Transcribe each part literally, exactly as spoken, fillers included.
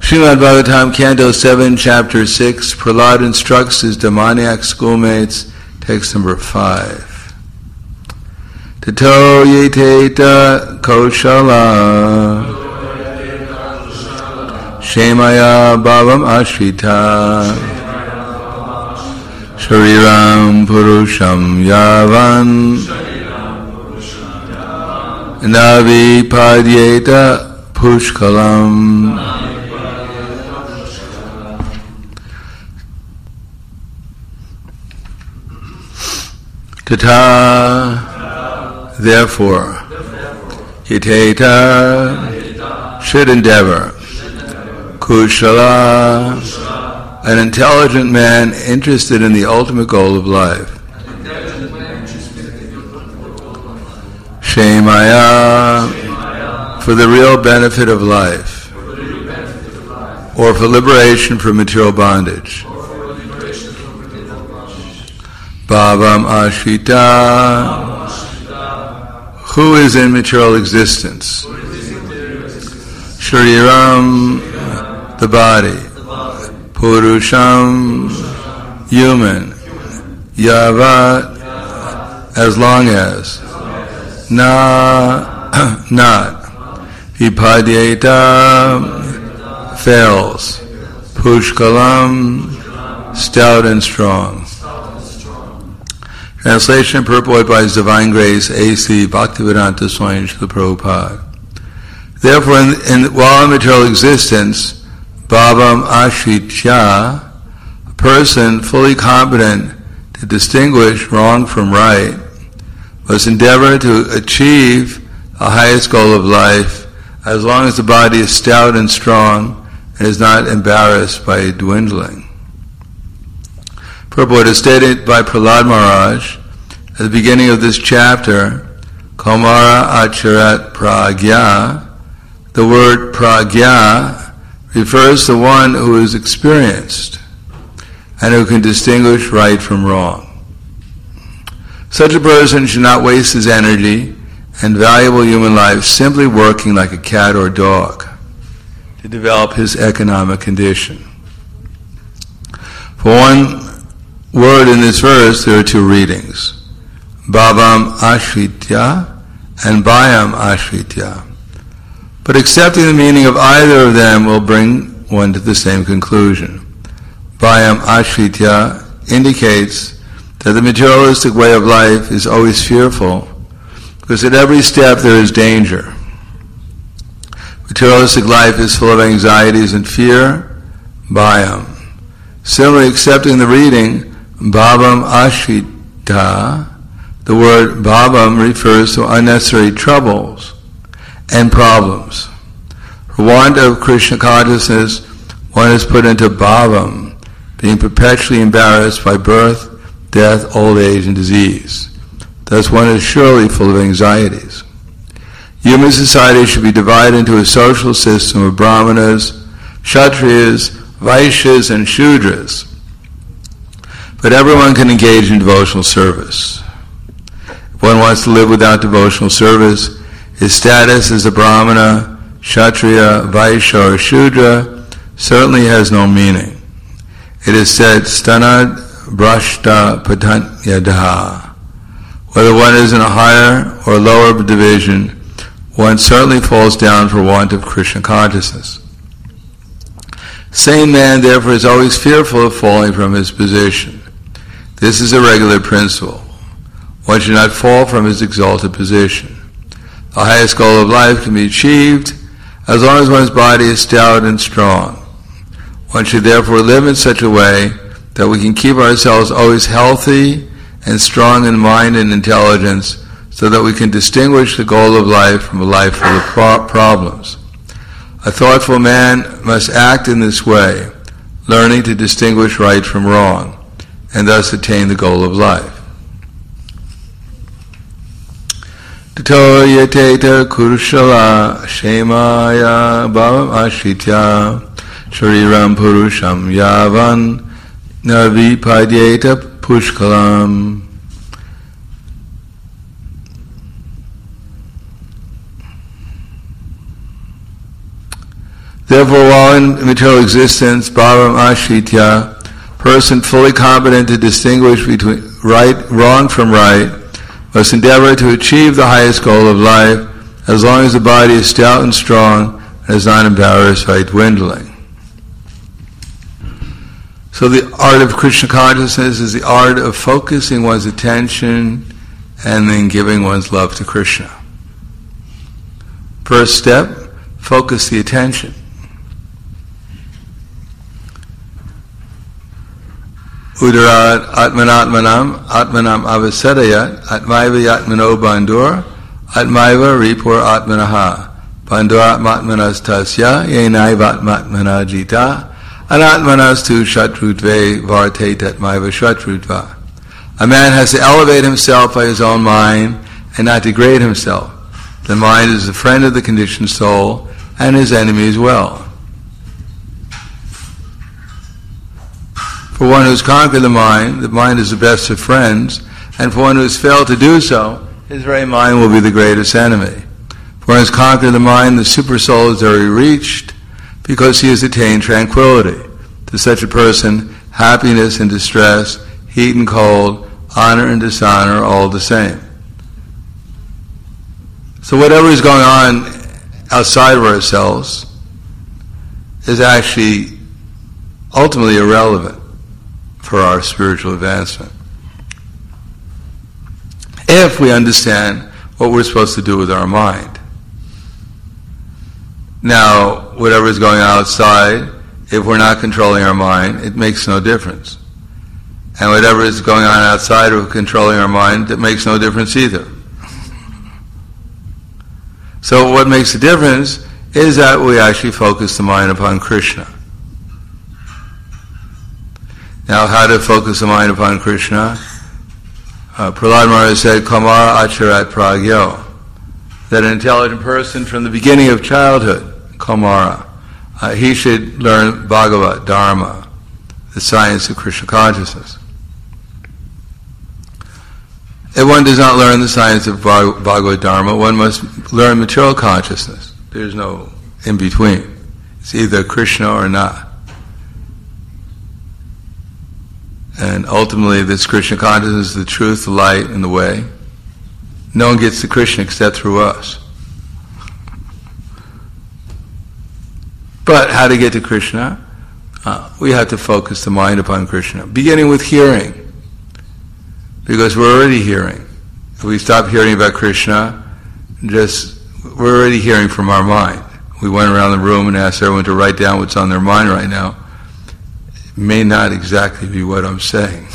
Srimad Bhagavatam, Canto seven, Chapter six, Prahlad instructs his demoniac schoolmates, text number five. Tato yeteta koshala Shemaya bhavam ashrita Shariram purusham yavan Navi padyeta pushkalam. Tata, therefore, yateta, should endeavor, kushala, an intelligent man interested in the ultimate goal of life, shemaya, for the real benefit of life, or for liberation from material bondage. Bhavam ashrita, who is in material existence. Shariram, the body. Purusham, human. Yavat, as long as. Na, not. Vipadyeta, fails. Pushkalam, stout and strong. Translation and purport by His Divine Grace, A C Bhaktivedanta Swami Srila Prabhupada. Therefore, in, in, while in material existence, bhavam ashritya, a person fully competent to distinguish wrong from right, must endeavor to achieve the highest goal of life, as long as the body is stout and strong and is not embarrassed by dwindling. Purport is stated by Prahlad Maharaj at the beginning of this chapter, Kamara Acharat Pragya. The word Pragya refers to one who is experienced and who can distinguish right from wrong. Such a person should not waste his energy and valuable human life simply working like a cat or dog to develop his economic condition. For one word in this verse, there are two readings, Bhavam Ashritya and Bhayam Ashritya. But accepting the meaning of either of them will bring one to the same conclusion. Bhayam Ashritya indicates that the materialistic way of life is always fearful, because at every step there is danger. Materialistic life is full of anxieties and fear, Bhayam. Similarly, accepting the reading, Bhavam Ashrita, the word Bhavam refers to unnecessary troubles and problems. For want of Krishna consciousness, one is put into Bhavam, being perpetually embarrassed by birth, death, old age, and disease. Thus one is surely full of anxieties. Human society should be divided into a social system of Brahmanas, Kshatriyas, Vaishyas, and Shudras. But everyone can engage in devotional service. If one wants to live without devotional service, his status as a Brahmana, Kshatriya, Vaishya, or Shudra certainly has no meaning. It is said, Stanad Brashta Patanyadaha. Whether one is in a higher or lower division, one certainly falls down for want of Krishna consciousness. Sane man, therefore, is always fearful of falling from his position. This is a regular principle. One should not fall from his exalted position. The highest goal of life can be achieved as long as one's body is stout and strong. One should therefore live in such a way that we can keep ourselves always healthy and strong in mind and intelligence, so that we can distinguish the goal of life from a life full of pro- problems. A thoughtful man must act in this way, learning to distinguish right from wrong, and thus attain the goal of life. Tato yateta kurushala shemaya bhavam ashritya shariram purusham yavan navipadyeta pushkalam. Therefore, while in material existence, bhavam ashritya, person fully competent to distinguish between right, wrong from right, must endeavor to achieve the highest goal of life, as long as the body is stout and strong and is not embarrassed by dwindling. So the art of Krishna consciousness is the art of focusing one's attention and then giving one's love to Krishna. First step, focus the attention. Udarat atmanatmanam atmanam avasadayat atmaiva yatmano bandur atmaiva ripur atmanaha bandur atmanas tasya yenaiva atmana jita anatmanas tu shatrutve varte tatmaiva shatrutva. A man has to elevate himself by his own mind and not degrade himself. The mind is the friend of the conditioned soul and his enemy as well. For one who has conquered the mind, the mind is the best of friends, and for one who has failed to do so, his very mind will be the greatest enemy. For one who has conquered the mind, the super soul is already reached, because he has attained tranquility. To such a person, happiness and distress, heat and cold, honor and dishonor are all the same. So whatever is going on outside of ourselves is actually ultimately irrelevant for our spiritual advancement, if we understand what we're supposed to do with our mind. Now, whatever is going on outside, if we're not controlling our mind, it makes no difference. And whatever is going on outside of controlling our mind, it makes no difference either. So what makes a difference is that we actually focus the mind upon Krishna. Now, how to focus the mind upon Krishna? Uh, Prahlad Maharaj said, Kamara acharat pragyo, that an intelligent person from the beginning of childhood, Kamara, uh, he should learn Bhagavad Dharma, the science of Krishna consciousness. If one does not learn the science of Bhagavad Dharma, one must learn material consciousness. There's no in between. It's either Krishna or not. And ultimately, this Krishna consciousness is the truth, the light, and the way. No one gets to Krishna except through us. But how to get to Krishna? Uh, we have to focus the mind upon Krishna, beginning with hearing, because we're already hearing. If we stop hearing about Krishna, just we're already hearing from our mind. We went around the room and asked everyone to write down what's on their mind right now. May not exactly be what I'm saying.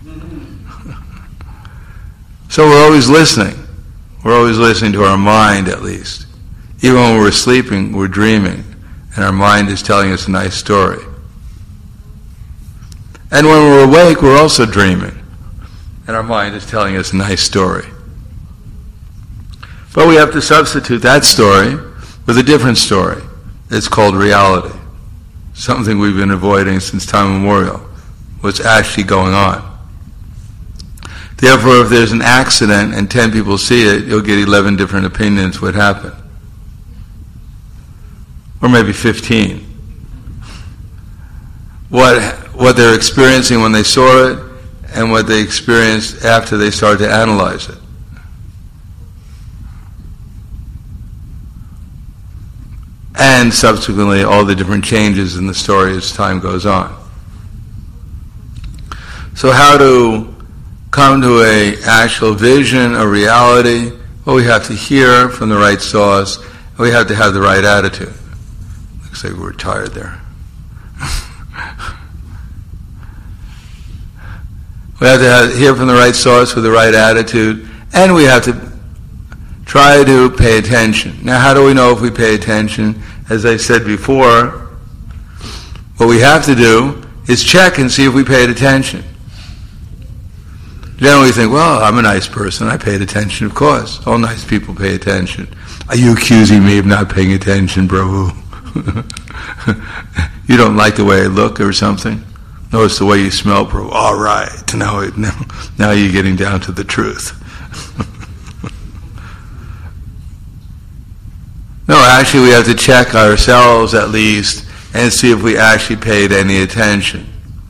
So we're always listening. We're always listening to our mind, at least. Even when we're sleeping, we're dreaming, and our mind is telling us a nice story. And when we're awake, we're also dreaming, and our mind is telling us a nice story. But we have to substitute that story with a different story. It's called reality. Something we've been avoiding since time immemorial, what's actually going on. Therefore, if there's an accident and ten people see it, you'll get eleven different opinions what happened. Or maybe fifteen. What, what they're experiencing when they saw it, and what they experienced after they started to analyze it. And subsequently, all the different changes in the story as time goes on. So how to come to a actual vision, a reality? Well, we have to hear from the right source, and we have to have the right attitude. Looks like we're tired there. We have to have, hear from the right source with the right attitude, and we have to try to pay attention. Now, how do we know if we pay attention? As I said before, what we have to do is check and see if we paid attention. Generally we think, well, I'm a nice person, I paid attention, of course. All nice people pay attention. Are you accusing me of not paying attention, Prabhu? You don't like the way I look or something? No, it's the way you smell, Prabhu. All right, now, now, now you're getting down to the truth. No, actually we have to check ourselves at least and see if we actually paid any attention.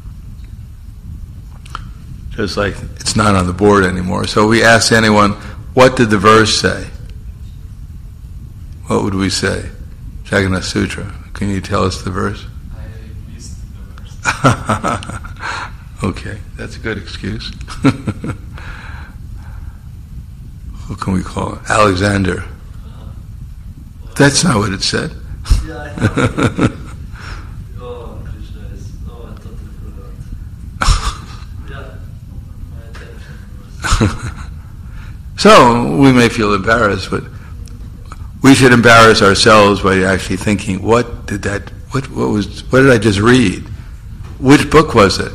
Just like it's not on the board anymore. So we ask anyone, what did the verse say? What would we say? Jagannath Sutra. Can you tell us the verse? I missed the verse. Okay, that's a good excuse. What can we call it? Alexander. That's not what it said. Yeah, I know. Oh, Krishna is. Oh, I totally forgot. Yeah, my attention was. So we may feel embarrassed, but we should embarrass ourselves by actually thinking, what did that? What what was? What did I just read? Which book was it?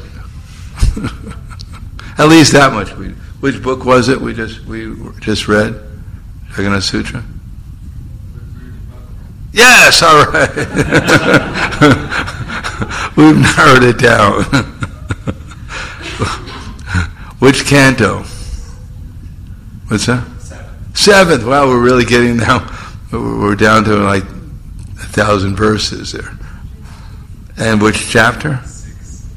At least that much. We, which book was it? We just we just read Jagannath Sutra. Yes, all right. We've narrowed it down. Which canto? What's that? Seventh. Seventh. Wow, we're really getting down. We're down to like a thousand verses there. And which chapter? Six.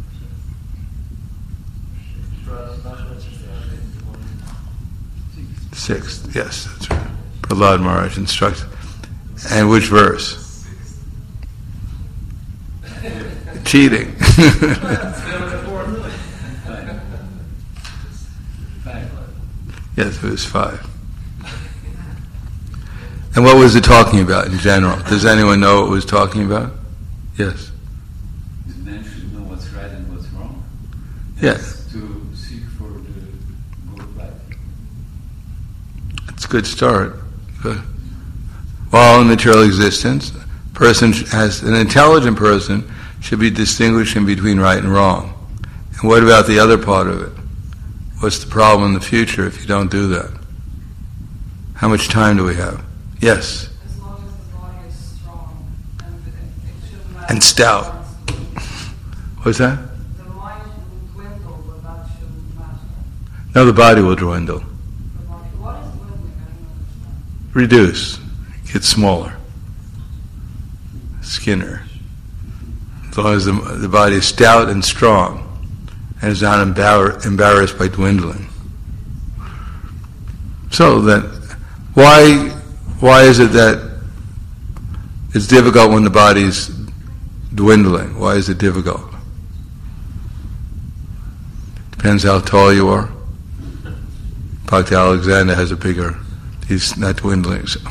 Sixth. Yes, that's right. Prahlad Maharaj instructs. And which verse? Cheating. Yes, it was five. And what was it talking about in general? Does anyone know what it was talking about? Yes. Man should know what's right and what's wrong. Yes. To seek for the good life. That's a good start. Good. Well, in material existence, person has an intelligent person should be distinguishing between right and wrong. And what about the other part of it? What's the problem in the future if you don't do that? How much time do we have? Yes. As long as the body is strong and it, it shouldn't matter. And stout. What's that? The mind will dwindle, but that shouldn't matter. No, the body will dwindle. The body, what is dwindling? I don't understand. Reduce. Get smaller. Skinner. As long as the, the body is stout and strong and is not embar- embarrassed by dwindling. So that, why why is it that it's difficult when the body's dwindling? Why is it difficult? Depends how tall you are. Bhakti Alexander has a bigger, he's not dwindling. So.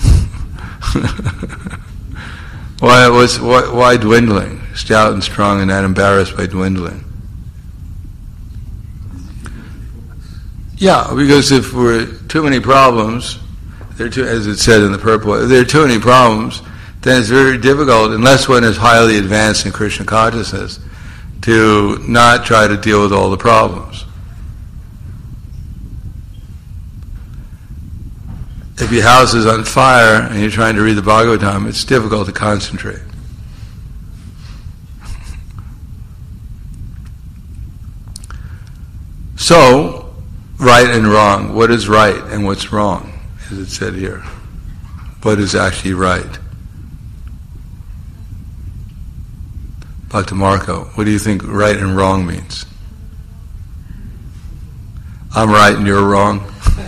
why, was, why, why dwindling? Stout and strong and not embarrassed by dwindling. Yeah, because if we're too many problems, there are too, as it said in the purport, if there are too many problems, then it's very difficult, unless one is highly advanced in Krishna consciousness, to not try to deal with all the problems. If your house is on fire and you're trying to read the Bhagavatam, it's difficult to concentrate. So, right and wrong. What is right and what's wrong, as it said here? What is actually right? Bhakti Marco, what do you think right and wrong means? I'm right and you're wrong.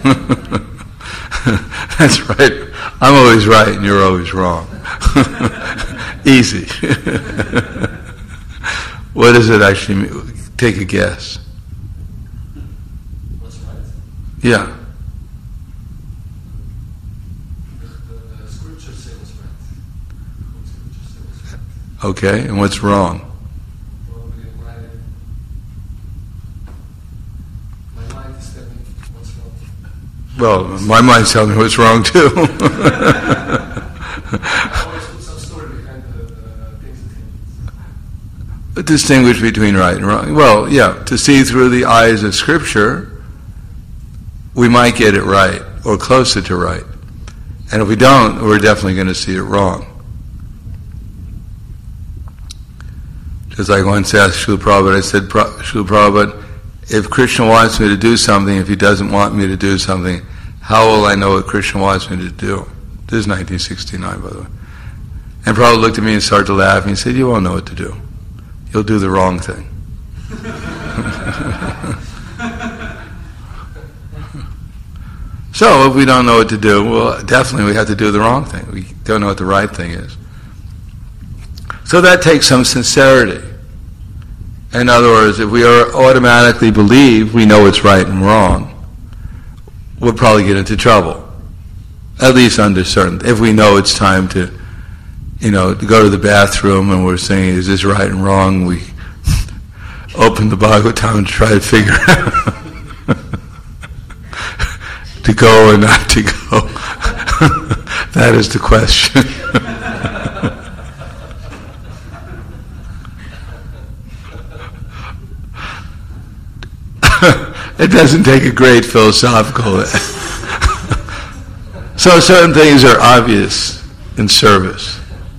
That's right. I'm always right and you're always wrong. Easy. What does it actually mean? Take a guess. What's right? Yeah. The, the, the scripture says what's right. What scripture says what's right. Okay, and what's wrong? Probably my, my mind is telling me what's wrong. Well, my mind's telling me what's wrong too. I always put some story behind the, the things that happen. Distinguish between right and wrong. Well, yeah, to see through the eyes of Scripture, we might get it right, or closer to right. And if we don't, we're definitely going to see it wrong. Just like once asked Srila Prabhupada, I said, Srila Prabhupada, if Krishna wants me to do something, if he doesn't want me to do something, how will I know what Krishna wants me to do? This is nineteen sixty-nine, by the way. And Prabhupada looked at me and started to laugh, and he said, "You won't know what to do. You'll do the wrong thing." So if we don't know what to do, well, definitely we have to do the wrong thing. We don't know what the right thing is. So that takes some sincerity. In other words, if we are automatically believe we know what's right and wrong, we'll probably get into trouble. At least under certain. If we know it's time to, you know, to go to the bathroom and we're saying, is this right and wrong? We open the Bhagavatam and try to figure out to go or not to go. That is the question. It doesn't take a great philosophical. So certain things are obvious in service.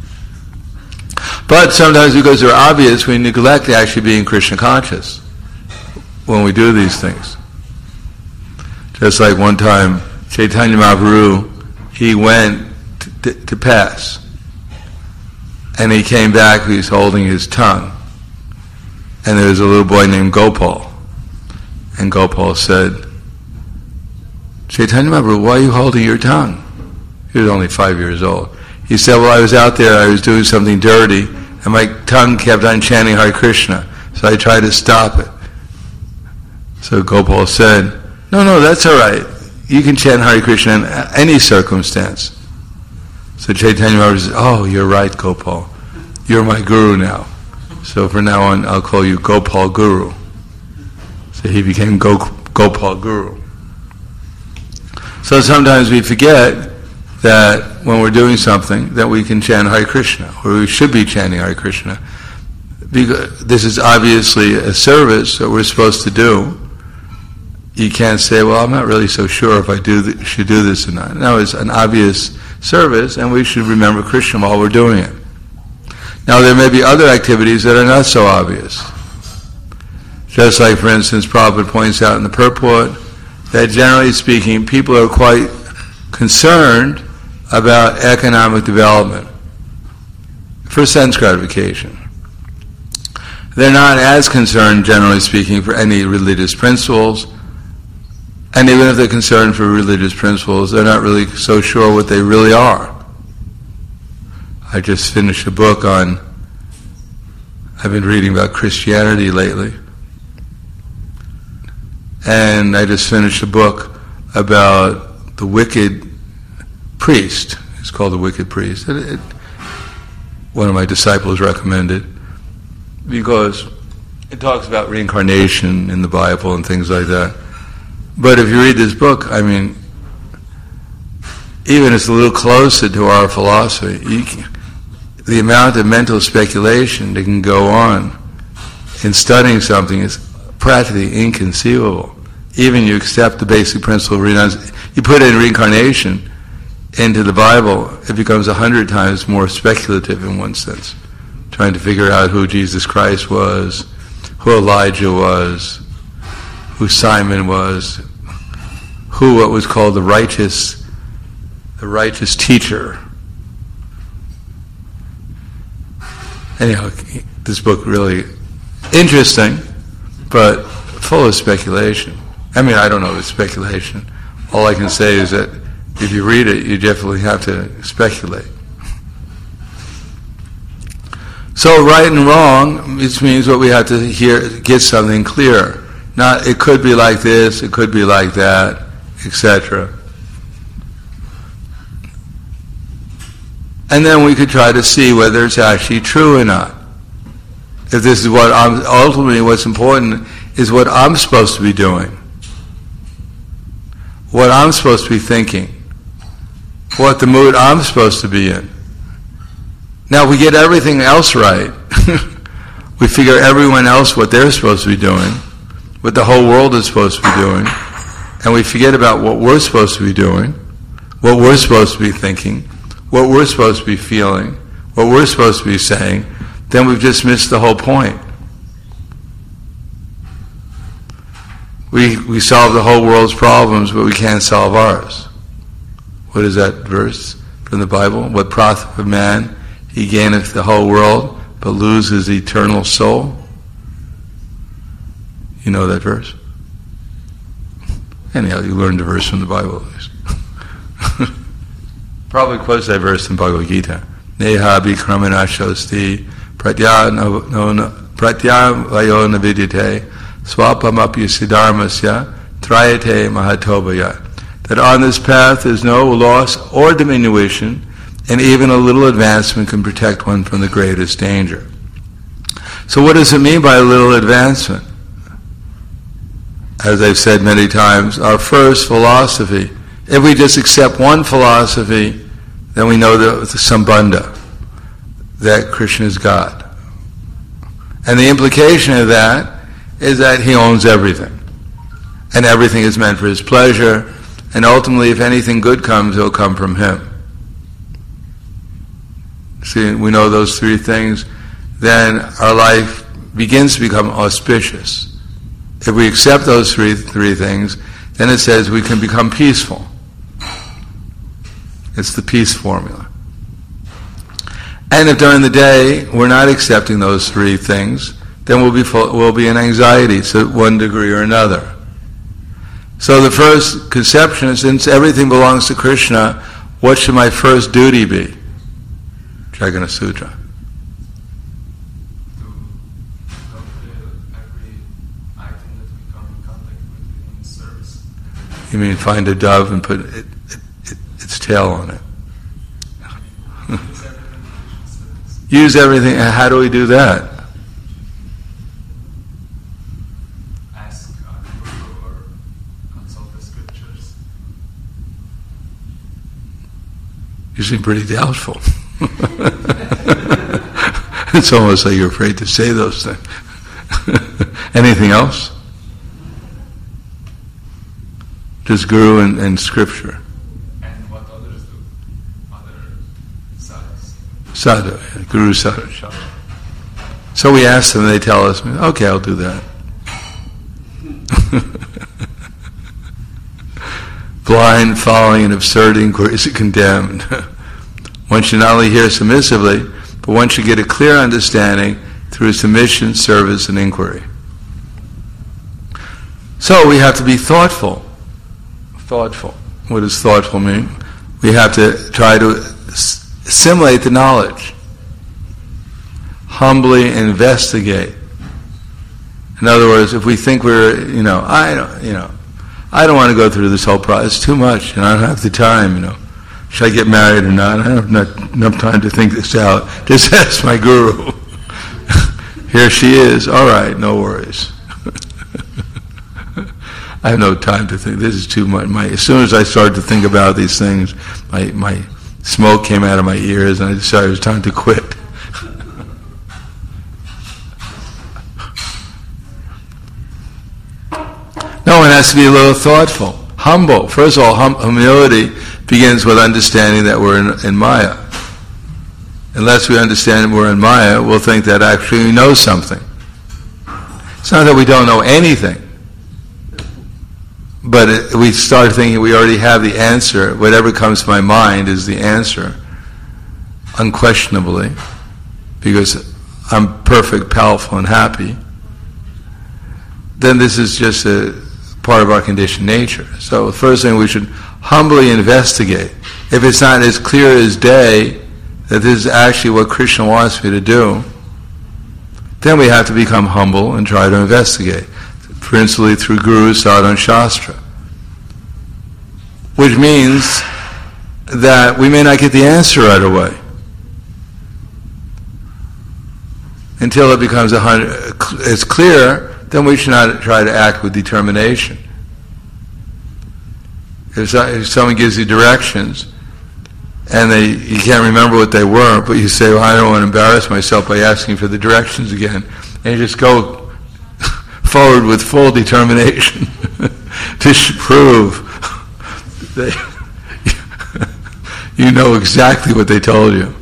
But sometimes because they're obvious, we neglect actually being Krishna conscious when we do these things. Just like one time, Chaitanya Mahaprabhu, he went to, to, to pass. And he came back, he was holding his tongue. And there was a little boy named Gopal. And Gopal said, Chaitanya Mahaprabhu, why are you holding your tongue? He was only five years old. He said, well, I was out there, I was doing something dirty, and my tongue kept on chanting Hare Krishna, so I tried to stop it. So Gopal said, no, no, that's all right. You can chant Hare Krishna in any circumstance. So Chaitanya Mahaprabhu said, oh, you're right, Gopal. You're my guru now. So from now on, I'll call you Gopal Guru. So he became Go- Gopal Guru. So sometimes we forget that when we're doing something that we can chant Hare Krishna, or we should be chanting Hare Krishna, because this is obviously a service that we're supposed to do. You can't say, well, I'm not really so sure if I do th- should do this or not. No, it's an obvious service, and we should remember Krishna while we're doing it. Now, there may be other activities that are not so obvious. Just like, for instance, Prabhupada points out in the purport that generally speaking, people are quite concerned about economic development for sense gratification. They're not as concerned, generally speaking, for any religious principles. And even if they're concerned for religious principles, they're not really so sure what they really are. I just finished a book on, I've been reading about Christianity lately. And I just finished a book about the wicked priest. It's called The Wicked Priest. It, it, one of my disciples recommended, because it talks about reincarnation in the Bible and things like that. But if you read this book, I mean, even it's a little closer to our philosophy. You can, the amount of mental speculation that can go on in studying something is practically inconceivable. Even you accept the basic principle of reincarnation, you put in reincarnation into the Bible, it becomes a hundred times more speculative in one sense. Trying to figure out who Jesus Christ was, who Elijah was, who Simon was, who what was called the righteous, the righteous teacher. Anyhow, this book really interesting, but full of speculation. I mean, I don't know if it's speculation. All I can say is that if you read it, you definitely have to speculate. So right and wrong, which means what we have to hear, get something clear. Not, it could be like this, it could be like that, et cetera. And then we could try to see whether it's actually true or not. If this is what I'm, ultimately what's important is what I'm supposed to be doing. What I'm supposed to be thinking. What the mood I'm supposed to be in. Now, if we get everything else right, we figure everyone else what they're supposed to be doing, what the whole world is supposed to be doing, and we forget about what we're supposed to be doing, what we're supposed to be thinking, what we're supposed to be feeling, what we're supposed to be saying, then we've just missed the whole point. We we solve the whole world's problems, but we can't solve ours. What is that verse? from the Bible? What profiteth man? He gaineth the whole world, but loses eternal soul. You know that verse? Anyhow, you learned the verse from the Bible at least. Probably quotes that verse in Bhagavad Gita. Neha bhikramana shosti pratya no pratya vayo navidyate swapamapi siddharmasya trayate mahatobhaya. That on this path there's no loss or diminution, and even a little advancement can protect one from the greatest danger. So what does it mean by a little advancement? As I've said many times, our first philosophy, if we just accept one philosophy, then we know that it's Sambandha, that Krishna is God. And the implication of that is that he owns everything. And everything is meant for his pleasure, and ultimately if anything good comes, it'll come from him. See, we know those three things, then our life begins to become auspicious. If we accept those three three things, then it says we can become peaceful. It's the peace formula. And if during the day we're not accepting those three things, then we'll be full, we'll be in anxiety to one degree or another. So the first conception is, since everything belongs to Krishna, what should my first duty be? Jagana Sutra. You mean find a dove and put it, it, it, its tail on it? Use everything. How do we do that? Ask Guru or consult the scriptures. You seem pretty doubtful. It's almost like you're afraid to say those things. Anything else? Just Guru and, and Scripture. And what others do. Other sadhus. Sadhu, yeah, Guru Sadhu. So we ask them, they tell us, okay, I'll do that. Blind, following, and absurd inquiries are condemned. One should not only hear submissively, but one should get a clear understanding through submission, service, and inquiry. So we have to be thoughtful. Thoughtful. What does thoughtful mean? We have to try to assimilate the knowledge. Humbly investigate. In other words, if we think we're, you know, I don't, you know, I don't want to go through this whole process. It's too much, and I don't have the time, you know. Should I get married or not? I don't have not, enough time to think this out. Just ask my guru. Here she is. All right, no worries. I have no time to think. This is too much. My, as soon as I started to think about these things, my, my smoke came out of my ears, and I decided it was time to quit. No, one has to be a little thoughtful, humble. First of all, hum- humility begins with understanding that we're in, in Maya. Unless we understand we're in Maya, we'll think that actually we know something. It's not that we don't know anything. But it, we start thinking we already have the answer. Whatever comes to my mind is the answer, unquestionably, because I'm perfect, powerful, and happy. Then this is just a part of our conditioned nature. So the first thing, we should humbly investigate. If it's not as clear as day that this is actually what Krishna wants me to do, then we have to become humble and try to investigate. Principally through Guru, Sadhu, and Shastra. Which means that we may not get the answer right away. Until it becomes a hundred, it's clear, then we should not try to act with determination. If, so, if someone gives you directions, and they you can't remember what they were, but you say, well, I don't want to embarrass myself by asking for the directions again, and you just go forward with full determination to prove that you know exactly what they told you.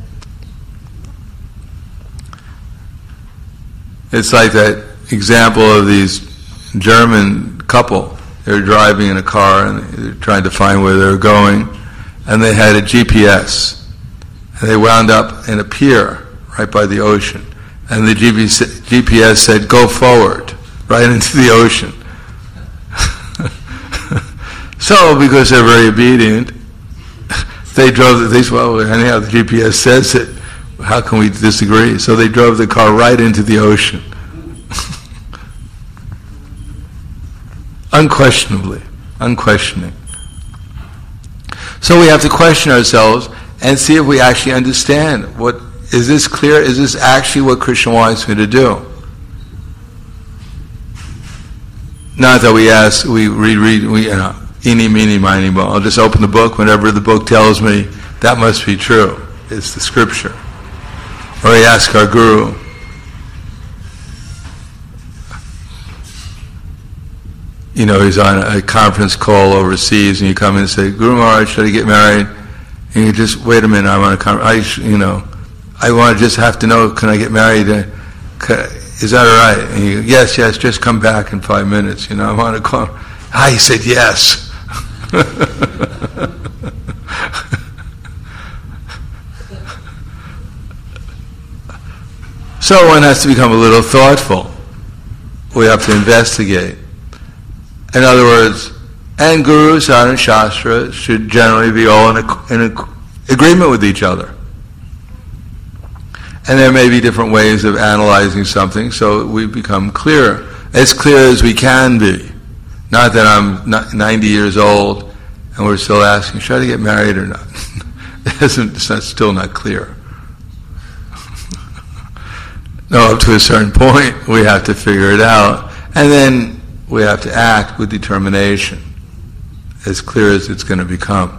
It's like that example of these German couple. They're driving in a car and they're trying to find where they're going, and they had a G P S. And they wound up in a pier right by the ocean. And the G P S said, go forward, right into the ocean. So, because they're very obedient, they drove, they said, well, anyhow, the G P S says it. How can we disagree? So they drove the car right into the ocean. Unquestionably, unquestioning. So we have to question ourselves and see if we actually understand. What is this clear? Is this actually what Krishna wants me to do? Not that we ask, we read, read, we, you know, eeny, meeny, miny, mo. I'll just open the book whenever the book tells me that must be true. It's the scripture. Or we ask our guru. You know, he's on a conference call overseas, and you come in and say, Guru Maharaj, should I get married? And you just, wait a minute, I'm on a conference. I, you know, I want to just have to know, can I get married? Is that all right? And you, yes, yes, just come back in five minutes. You know, I want to call. Ah, he said yes. So one has to become a little thoughtful. We have to investigate. In other words, and Guru, Sadhana, Shastra should generally be all in, a, in a, agreement with each other. And there may be different ways of analyzing something, so we become clearer, as clear as we can be. Not that I'm ninety years old and we're still asking, should I get married or not? It's not, still not clear. No, up to a certain point, we have to figure it out. And then we have to act with determination, as clear as it's going to become.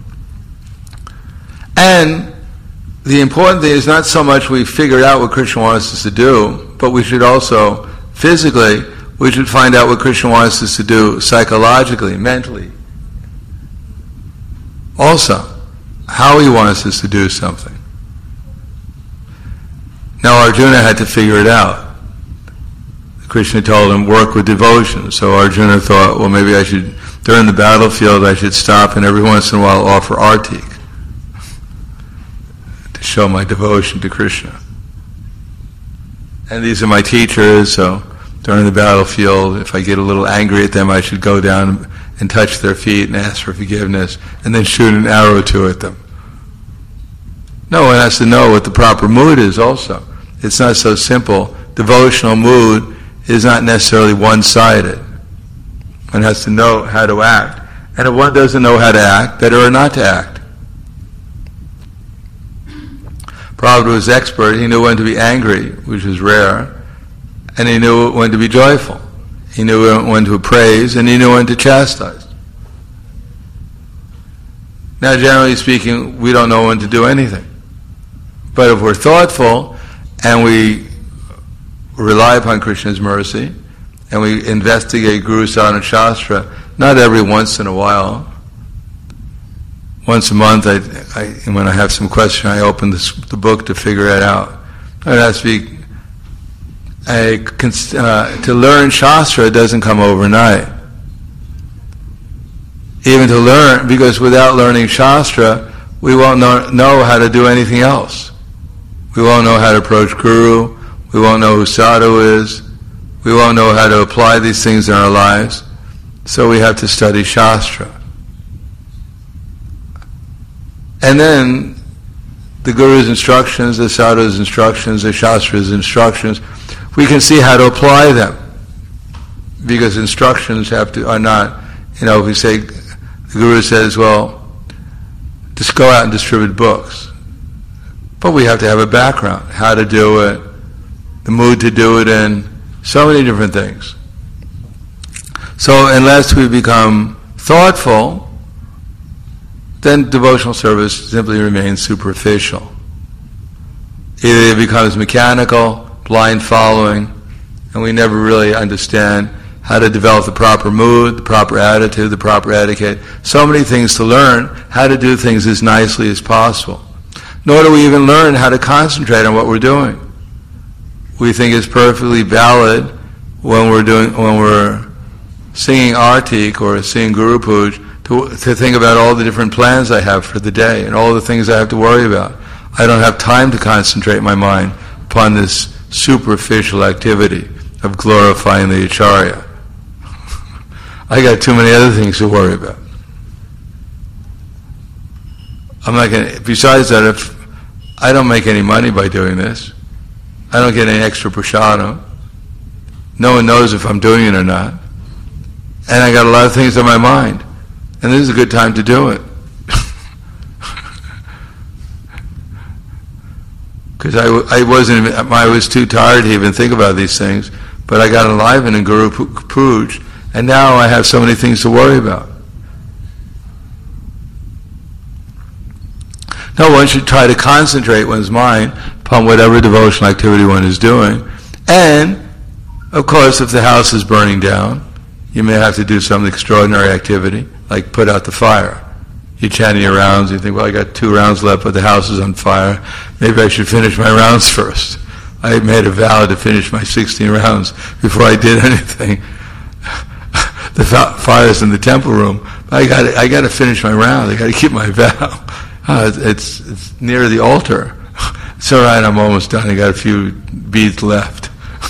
And the important thing is not so much we figured out what Krishna wants us to do, but we should also, physically, we should find out what Krishna wants us to do psychologically, mentally. Also, how he wants us to do something. Now Arjuna had to figure it out. Krishna told him, work with devotion. So Arjuna thought, well, maybe I should, during the battlefield, I should stop and every once in a while offer artik to show my devotion to Krishna. And these are my teachers, so during the battlefield, if I get a little angry at them, I should go down and touch their feet and ask for forgiveness, and then shoot an arrow or two at them. No, one has to know what the proper mood is also. It's not so simple. Devotional mood is not necessarily one-sided. One has to know how to act. And if one doesn't know how to act, better not to act. Prabhupada was expert. He knew when to be angry, which was rare, and he knew when to be joyful. He knew when to praise, and he knew when to chastise. Now, generally speaking, we don't know when to do anything. But if we're thoughtful, and we rely upon Krishna's mercy, and we investigate Guru, Sadhana, Shastra, not every once in a while. Once a month, I, I, when I have some question, I open this, the book to figure it out. It has to be, a, uh, to learn Shastra doesn't come overnight. Even to learn, because without learning Shastra, we won't know, know how to do anything else. We won't know how to approach Guru. We won't know who Sadhu is. We won't know how to apply these things in our lives. So we have to study Shastra. And then the Guru's instructions, the Sadhu's instructions, the Shastra's instructions, we can see how to apply them. Because instructions have to, are not, you know, if we say, the Guru says, well, just go out and distribute books. But we have to have a background, how to do it, the mood to do it in, so many different things. So unless we become thoughtful, then devotional service simply remains superficial. Either it becomes mechanical, blind following, and we never really understand how to develop the proper mood, the proper attitude, the proper etiquette. So many things to learn, how to do things as nicely as possible. Nor do we even learn how to concentrate on what we're doing. We think it's perfectly valid when we're doing when we're singing artik or singing Guru Puj to, to think about all the different plans I have for the day and all the things I have to worry about. I don't have time to concentrate my mind upon this superficial activity of glorifying the Acharya. I got too many other things to worry about. I'm not going to, besides that, if I don't make any money by doing this, I don't get any extra prasadam. No one knows if I'm doing it or not. And I got a lot of things on my mind. And this is a good time to do it. Because I, I wasn't, I was too tired to even think about these things. But I got enlivened in Guru Puj, and now I have so many things to worry about. No, one should try to concentrate one's mind upon whatever devotional activity one is doing. And, of course, if the house is burning down, you may have to do some extraordinary activity, like put out the fire. You chant your rounds, you think, well, I got two rounds left, but the house is on fire. Maybe I should finish my rounds first. I made a vow to finish my sixteen rounds before I did anything. The fire's in the temple room. I got I got to finish my round. I got to keep my vow. Uh, it's, it's near the altar. It's all right, I'm almost done. I got a few beads left.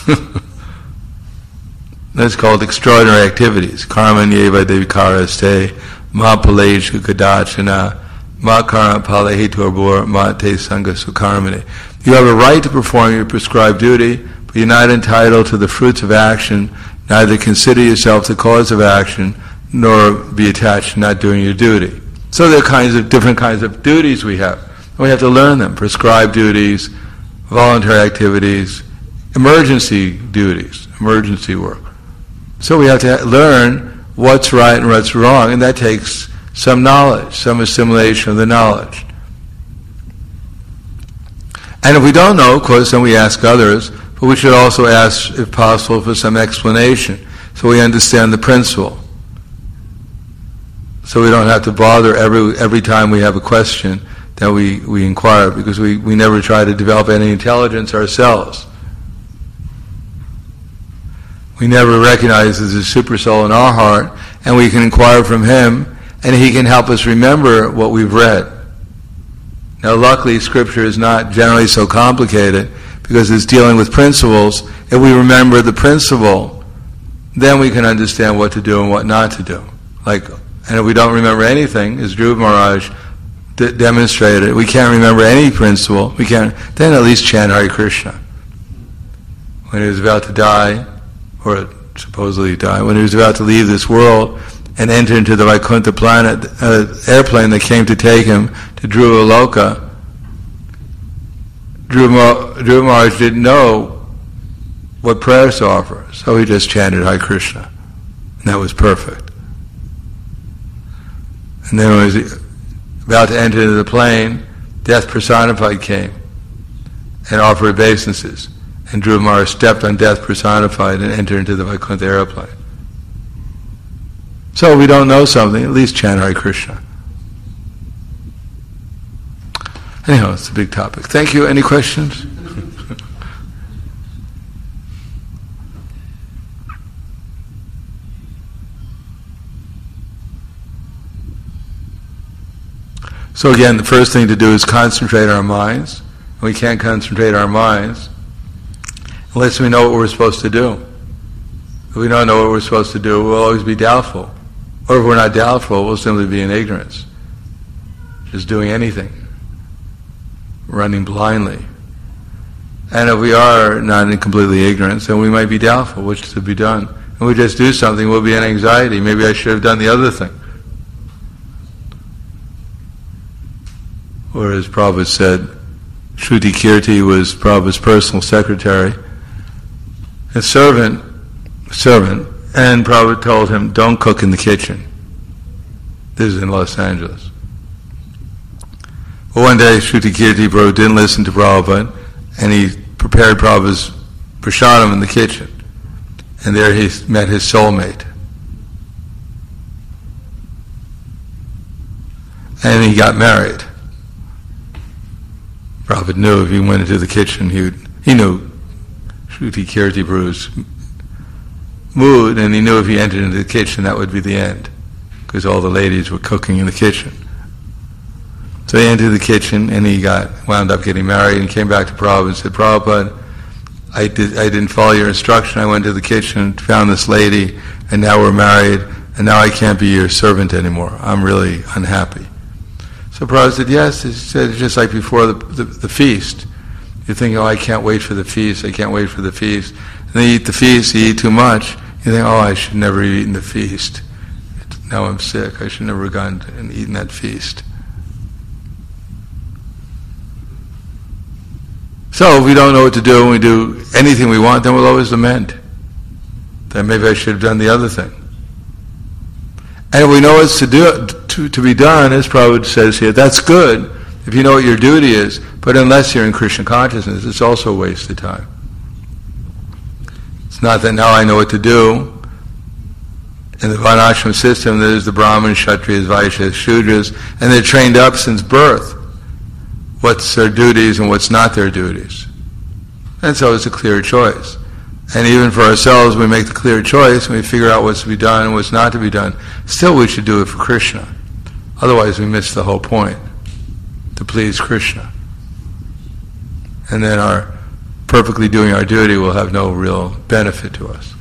That's called extraordinary activities. Karma nyeva devikaraste ma palej kadachana ma karma palehi torbor ma te sangha sukarmane. You have a right to perform your prescribed duty, but you're not entitled to the fruits of action. Neither consider yourself the cause of action, nor be attached to not doing your duty. So there are kinds of different kinds of duties we have. We have to learn them. Prescribed duties, voluntary activities, emergency duties, emergency work. So we have to learn what's right and what's wrong, and that takes some knowledge, some assimilation of the knowledge. And if we don't know, of course, then we ask others, but we should also ask, if possible, for some explanation, so we understand the principle. So we don't have to bother every every time we have a question that we, we inquire, because we, we never try to develop any intelligence ourselves. We never recognize there's a super soul in our heart, and we can inquire from him, and he can help us remember what we've read. Now, luckily, Scripture is not generally so complicated, because it's dealing with principles. If we remember the principle, then we can understand what to do and what not to do. Like, and if we don't remember anything, as Dhruva Maharaj d- demonstrated, we can't remember any principle, we can't, then at least chant Hare Krishna. When he was about to die, or supposedly die, when he was about to leave this world and enter into the Vaikuntha planet, uh, airplane that came to take him to Dhruva Loka, Dhruva, Dhruva Maharaj didn't know what prayers to offer, so he just chanted Hare Krishna, and that was perfect. And then when he was about to enter into the plane, Death Personified came and offered obeisances. And Dhruva Maharaj stepped on Death Personified and entered into the Vaikuntha airplane. So if we don't know something, at least chant Hare Krishna. Anyhow, it's a big topic. Thank you. Any questions? So again, the first thing to do is concentrate our minds. We can't concentrate our minds unless we know what we're supposed to do. If we don't know what we're supposed to do, we'll always be doubtful. Or if we're not doubtful, we'll simply be in ignorance. Just doing anything. Running blindly. And if we are not in completely ignorance, then we might be doubtful which to be done. And we just do something, we'll be in anxiety. Maybe I should have done the other thing. Or as Prabhupada said, Shruti Kirti was Prabhupada's personal secretary, a servant, servant, and Prabhupada told him, don't cook in the kitchen. This is in Los Angeles. Well, one day Shruti Kirti Prabhupada didn't listen to Prabhupada, and he prepared Prabhupada's prasadam in the kitchen. And there he met his soulmate. And he got married. Prabhupada knew if he went into the kitchen, he would, he knew Shruti Kirti Prabhu's mood, and he knew if he entered into the kitchen, that would be the end. because all the ladies were cooking in the kitchen. So he entered the kitchen and he got wound up getting married and came back to Prabhupada and said, Prabhupada, I, did, I didn't follow your instruction. I went to the kitchen, found this lady, and now we're married, and now I can't be your servant anymore. I'm really unhappy. So Prabhupada said, yes, he said, it's just like before the, the, the feast. You think, oh, I can't wait for the feast, I can't wait for the feast. And then you eat the feast, you eat too much, you think, oh, I should never have eaten the feast. Now I'm sick, I should never have gone and eaten that feast. So if we don't know what to do and we do anything we want, then we'll always lament. Then maybe I should have done the other thing. And if we know what's to do, to, to be done, as Prabhupada says here, that's good if you know what your duty is, but unless you're in Krishna consciousness, it's also a waste of time. It's not that now I know what to do. In the Varnashram system, there's the Brahmins, Kshatriyas, Vaishyas, Shudras, and they're trained up since birth. What's their duties and what's not their duties. And so it's a clear choice. And even for ourselves, we make the clear choice and we figure out what's to be done and what's not to be done. Still, we should do it for Krishna. Otherwise, we miss the whole point, to please Krishna. And then our perfectly doing our duty will have no real benefit to us.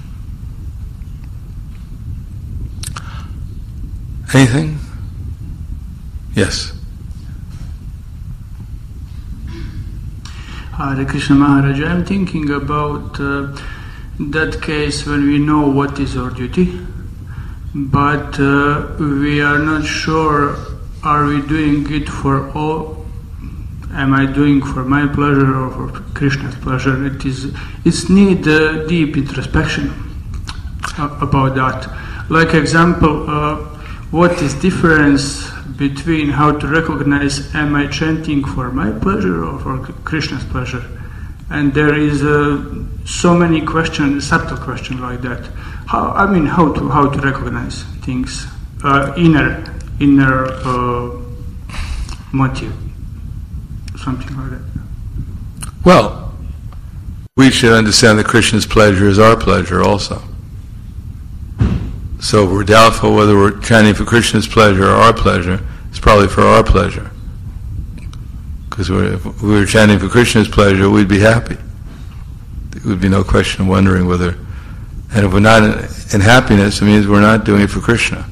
Anything? Yes. Hare Krishna Maharaj, I'm thinking about uh, that case when we know what is our duty, but uh, we are not sure, are we doing it for all, am I doing for my pleasure or for Krishna's pleasure? It is, it's need uh, deep introspection uh, about that. Like example, uh, what is difference between how to recognize, am I chanting for my pleasure or for Krishna's pleasure? And there is uh, so many questions, subtle questions like that. How, I mean, how to how to recognize things, uh, inner inner uh, motive, something like that. Well, we should understand that Krishna's pleasure is our pleasure also. So if we're doubtful whether we're chanting for Krishna's pleasure or our pleasure, it's probably for our pleasure. Because if we were chanting for Krishna's pleasure, we'd be happy. There would be no question of wondering whether... And if we're not in, in happiness, it means we're not doing it for Krishna.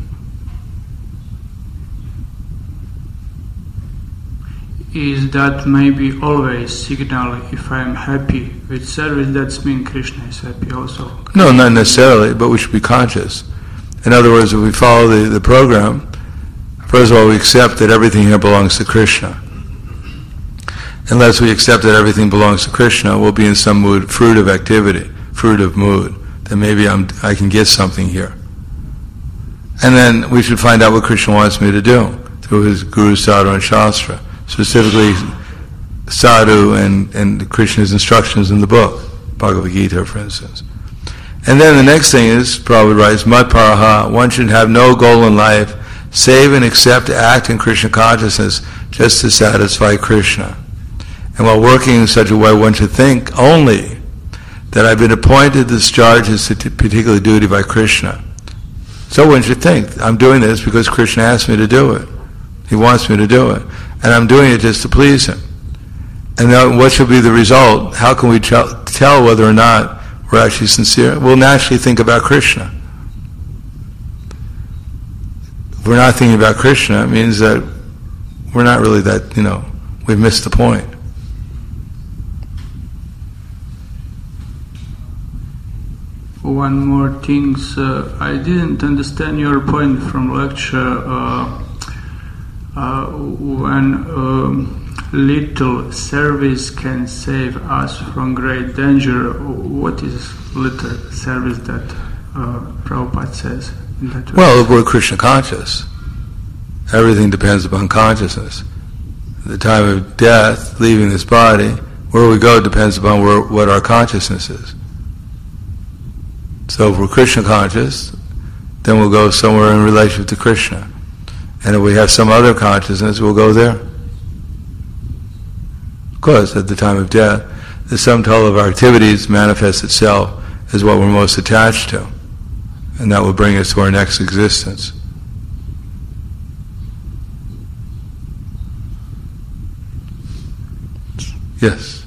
Is that maybe always signal if I'm happy with service, that's mean Krishna is happy also? No, not necessarily, but we should be conscious. In other words, if we follow the, the program, first of all, we accept that everything here belongs to Krishna. Unless we accept that everything belongs to Krishna, we'll be in some mood, fruit of activity, fruit of mood. Then maybe I'm, I can get something here. And then we should find out what Krishna wants me to do through his Guru, Sadhu, and Shastra. Specifically, Sadhu and, and Krishna's instructions in the book, Bhagavad Gita, for instance. And then the next thing is, Prabhupada writes, Matparaha, one should have no goal in life save and except to act in Krishna consciousness just to satisfy Krishna. And while working in such a way, one should think only that I've been appointed to discharge this particular duty by Krishna. So one should think, I'm doing this because Krishna asked me to do it. He wants me to do it. And I'm doing it just to please him. And then what should be the result? How can we tell, tell whether or not we're actually sincere? We'll naturally think about Krishna. If we're not thinking about Krishna, it means that we're not really that, you know, we've missed the point. One more thing, uh, I didn't understand your point from lecture uh, uh, when um, little service can save us from great danger. What is little service that uh, Prabhupada says in that way? Well, if we're Krishna conscious, everything depends upon consciousness. At the time of death, leaving this body, where we go depends upon where, what our consciousness is. So if we're Krishna conscious, then we'll go somewhere in relation to Krishna. And if we have some other consciousness, we'll go there. Of course, at the time of death, the sum total of our activities manifests itself as what we're most attached to. And that will bring us to our next existence. Yes.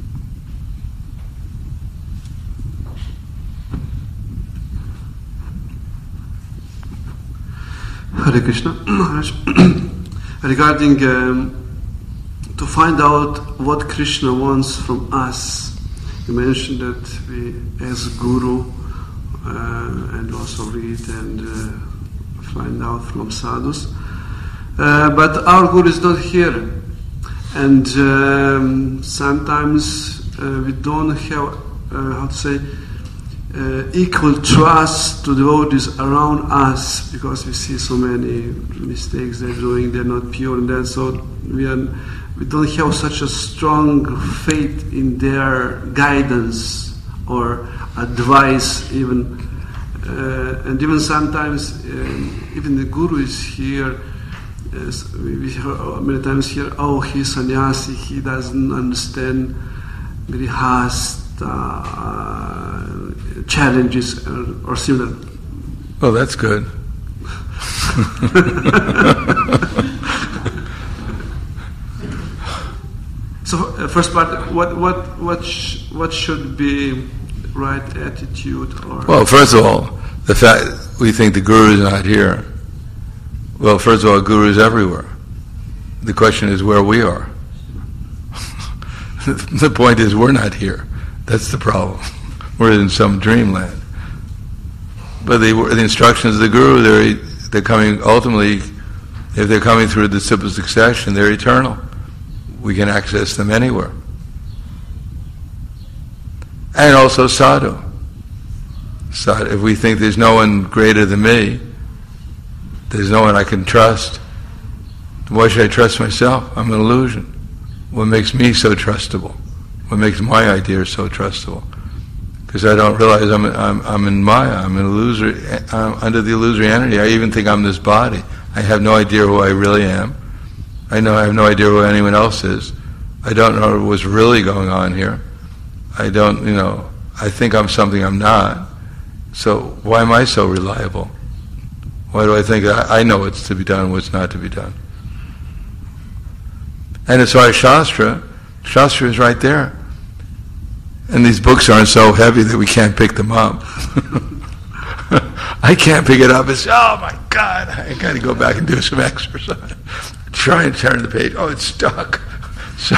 Hare Krishna. Regarding um, to find out what Krishna wants from us, you mentioned that we, as Guru, uh, and also read and uh, find out from sadhus. Uh, but our Guru is not here, and um, sometimes uh, we don't have, uh, how to say, uh, equal trust to devotees around us, because we see so many mistakes they're doing, they're not pure, and that, so we are, we don't have such a strong faith in their guidance or advice even. Uh, and even sometimes, uh, even the Guru is here, uh, we hear many times here, oh, he's sannyasi, he doesn't understand grihastha uh, challenges or, or similar. Well, that's good. So, uh, first part, what what what sh- what should be right attitude? Or Well, first of all, the fact we think the Guru is not here. Well, first of all, Guru is everywhere. The question is where we are. The point is we're not here. That's the problem. We're in some dreamland. But the, the instructions of the Guru, they're, they're coming, ultimately, if they're coming through the simple succession, they're eternal. We can access them anywhere. And also sadhu. sadhu. If we think there's no one greater than me, there's no one I can trust, why should I trust myself? I'm an illusion. What makes me so trustable? What makes my idea so trustable? Because I don't realize I'm, I'm I'm in Maya. I'm an illusory. I'm under the illusory entity. I even think I'm this body. I have no idea who I really am. I know I have no idea who anyone else is. I don't know what's really going on here. I don't, you know. I think I'm something I'm not. So why am I so reliable? Why do I think I, I know what's to be done and what's not to be done? And as far as Shastra, Shastra is right there. And these books aren't so heavy that we can't pick them up. I can't pick it up and say, oh my God, I got to go back and do some exercise. Try and turn the page. Oh, it's stuck. So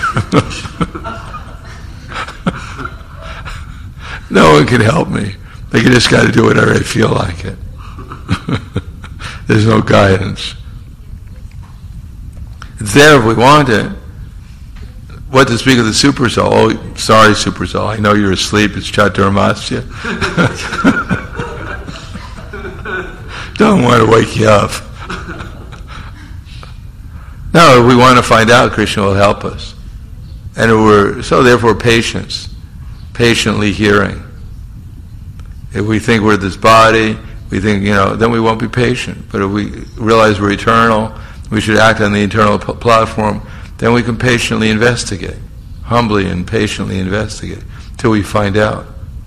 no one can help me. I just got to do whatever I feel like it. There's no guidance. It's there if we want it. What to speak of the super soul? Oh, sorry, super soul. I know you're asleep. It's Chaturmasya. Don't want to wake you up. No, if we want to find out, Krishna will help us. And we're so therefore patience, patiently hearing. If we think we're this body, we think, you know, then we won't be patient. But if we realize we're eternal, we should act on the eternal p- platform, then we can patiently investigate, humbly and patiently investigate, till we find out.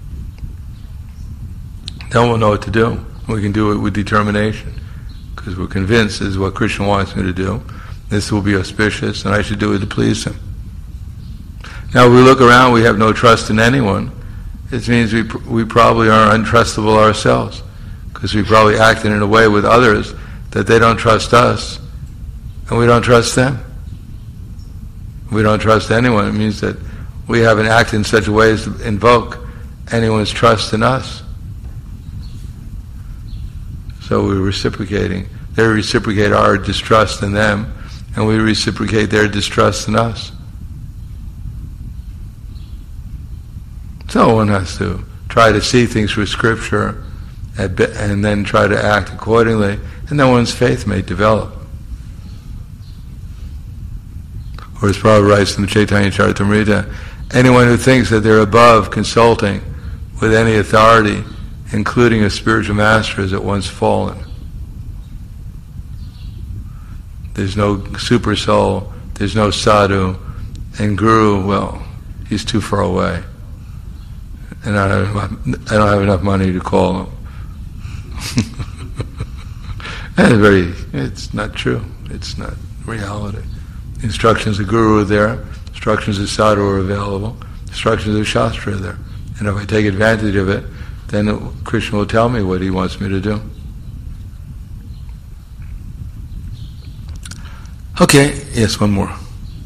Then we'll know what to do. We can do it with determination, because we're convinced this is what Krishna wants me to do. This will be auspicious, and I should do it to please Him. Now, if we look around, we have no trust in anyone. It means we pr- we probably are untrustable ourselves, because we probably acted in a way with others that they don't trust us, and we don't trust them. We don't trust anyone. It means that we haven't acted in such a way as to invoke anyone's trust in us. So we're reciprocating. They reciprocate our distrust in them, and we reciprocate their distrust in us. So one has to try to see things through Scripture and then try to act accordingly, and then one's faith may develop. Or as Prabhupada writes in the Chaitanya Charitamrita, anyone who thinks that they're above consulting with any authority, including a spiritual master, is at once fallen. There's no super soul, there's no sadhu, and Guru, well, he's too far away. And I don't have, I don't have enough money to call him. That's very, it's not true. It's not reality. The instructions of Guru are there. Instructions of sadhu are available. Instructions of Shastra are there. And if I take advantage of it, then it, Krishna will tell me what he wants me to do. Okay, yes, one more.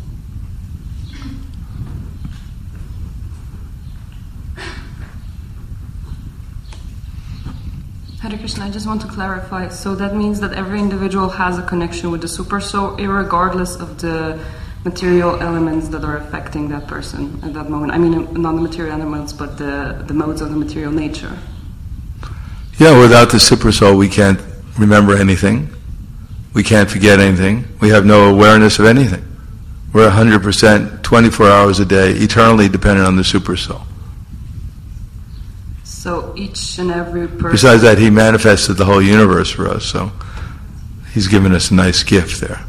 Hare Krishna, I just want to clarify. So that means that every individual has a connection with the Super Soul, irregardless of the material elements that are affecting that person at that moment. I mean, not the material elements, but the, the modes of the material nature. Yeah, without the Super Soul, we can't remember anything. We can't forget anything. We have no awareness of anything. We're one hundred percent, twenty-four hours a day, eternally dependent on the Super Soul. So each and every person... Besides that, he manifested the whole universe for us, so he's given us a nice gift there.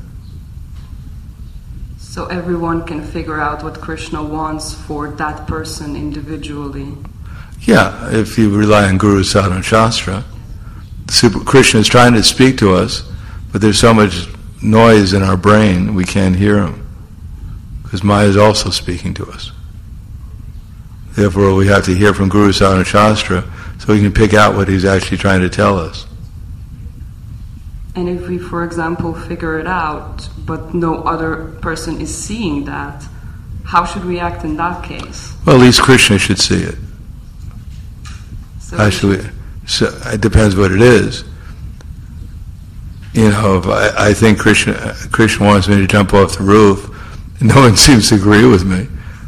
So everyone can figure out what Krishna wants for that person individually. Yeah, if you rely on Guru, Sadhu, and Shastra, Super, Krishna is trying to speak to us, but there's so much noise in our brain we can't hear him, because Maya is also speaking to us. Therefore, we have to hear from Guru, Sadhu, and Shastra so we can pick out what he's actually trying to tell us. And if we, for example, figure it out, but no other person is seeing that, how should we act in that case? Well, at least Krishna should see it. So Actually, so it depends what it is. You know, if I, I think Krishna, Krishna wants me to jump off the roof, and no one seems to agree with me,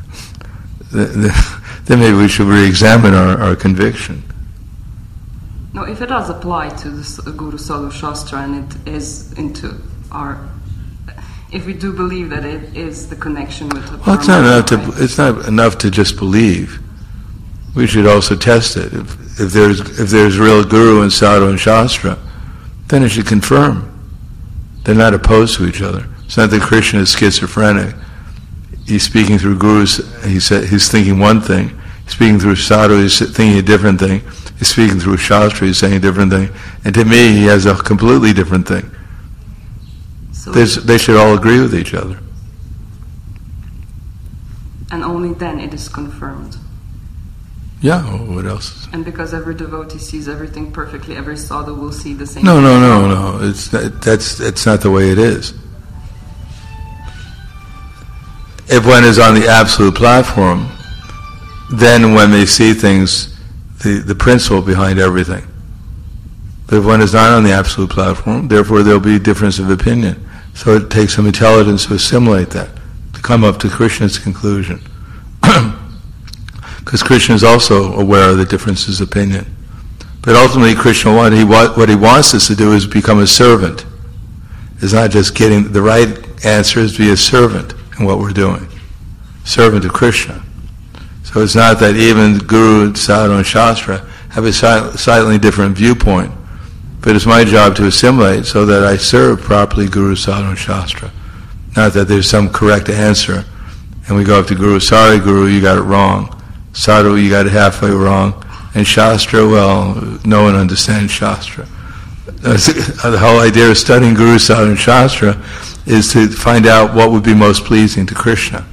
then maybe we should re-examine our, our conviction. No, if it does apply to the Guru Sadhu Shastra and it is into our, if we do believe that it is the connection with the Well, it's not enough to, it's not enough to just believe. We should also test it. If, if there's if there's real Guru and Sadhu and Shastra, then it should confirm. They're not opposed to each other. It's not that Krishna is schizophrenic. He's speaking through Gurus, he said, he's thinking one thing. He's speaking through Sadhu, he's thinking a different thing. He's speaking through Shastra, he's saying a different thing. And to me, he has a completely different thing. So they should all agree with each other. And only then it is confirmed. Yeah, well, what else? And because every devotee sees everything perfectly, every sadhu will see the same No, thing. no, no, no. It's not, that's that's not the way it is. If one is on the absolute platform, then when they see things, the, the principle behind everything. But if one is not on the absolute platform, therefore there will be difference of opinion. So it takes some intelligence to assimilate that, to come up to Krishna's conclusion. Because Krishna is also aware of the differences of opinion. But ultimately Krishna, what he, what he wants us to do is become a servant. It's not just getting the right answer, is to be a servant in what we're doing. Servant of Krishna. So it's not that even Guru, Sadhu, and Shastra have a slightly different viewpoint, but it's my job to assimilate so that I serve properly Guru, Sadhu, and Shastra. Not that there's some correct answer, and we go up to Guru, sorry Guru, you got it wrong. Sadhu, you got it halfway wrong. And Shastra, well, no one understands Shastra. The whole idea of studying Guru, Sadhu, and Shastra is to find out what would be most pleasing to Krishna.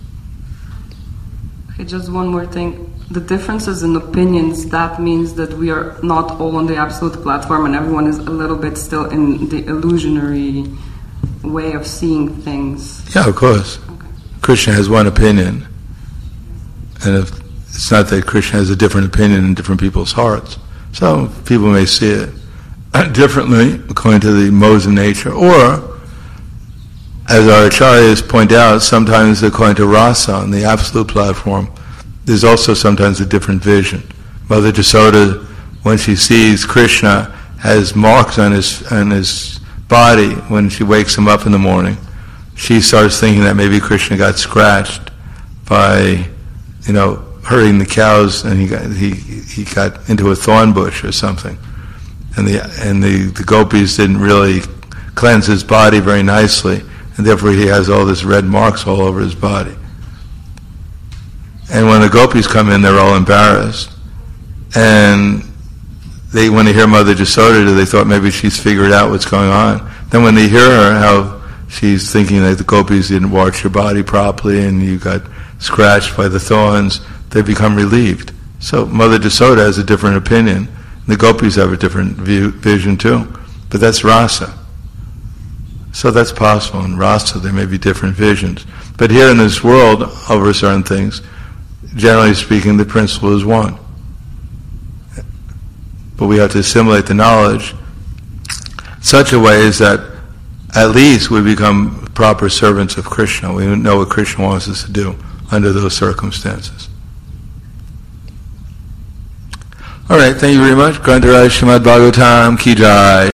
Okay, just one more thing. The differences in opinions, that means that we are not all on the absolute platform and everyone is a little bit still in the illusionary way of seeing things. Yeah, of course. Okay. Krishna has one opinion. And if it's not that Krishna has a different opinion in different people's hearts. So people may see it differently according to the modes of nature, or, as our acharyas point out, sometimes according to rasa on the absolute platform, there's also sometimes a different vision. Mother Jasoda, when she sees Krishna, has marks on his on his body when she wakes him up in the morning. She starts thinking that maybe Krishna got scratched by, you know, herding the cows, and he got he he got into a thorn bush or something, and the and the, the gopis didn't really cleanse his body very nicely, and therefore he has all this red marks all over his body. And when the gopis come in, they're all embarrassed, and they when they hear Mother Jasoda, they thought maybe she's figured out what's going on. Then when they hear her how she's thinking that the gopis didn't wash your body properly and you got scratched by the thorns, they become relieved. So Mother Yasoda has a different opinion. The gopis have a different view, vision too. But that's rasa. So that's possible. In rasa there may be different visions. But here in this world, over certain things, generally speaking, the principle is one. But we have to assimilate the knowledge in such a way as that at least we become proper servants of Krishna. We know what Krishna wants us to do under those circumstances. All right, thank you very much. Grantaraj Srimad Bhagavatam Ki Jai.